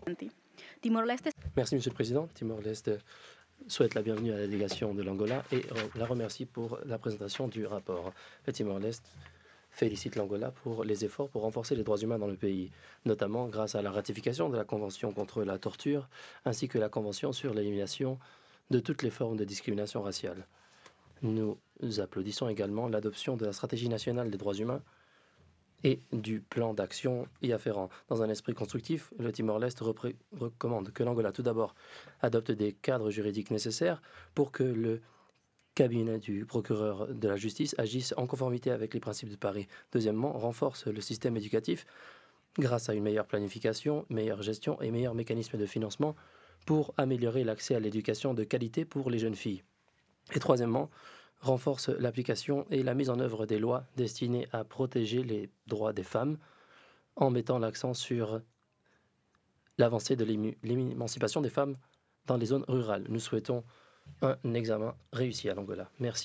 Timor-Leste. Merci, Monsieur le Président. Timor-Leste souhaite la bienvenue à la délégation de l'Angola et la remercie pour la présentation du rapport. Le Timor-Leste félicite l'Angola pour les efforts pour renforcer les droits humains dans le pays, notamment grâce à la ratification de la Convention contre la torture ainsi que la Convention sur l'élimination de toutes les formes de discrimination raciale. Nous applaudissons également l'adoption de la stratégie nationale des droits humains et du plan d'action y afférent. Dans un esprit constructif, le Timor-Leste recommande que l'Angola, tout d'abord, adopte des cadres juridiques nécessaires pour que le cabinet du procureur de la justice agisse en conformité avec les principes de Paris. Deuxièmement, renforce le système éducatif grâce à une meilleure planification, meilleure gestion et meilleurs mécanismes de financement pour améliorer l'accès à l'éducation de qualité pour les jeunes filles. Et troisièmement, renforce l'application et la mise en œuvre des lois destinées à protéger les droits des femmes en mettant l'accent sur l'avancée de l'émancipation des femmes dans les zones rurales. Nous souhaitons un examen réussi à l'Angola. Merci.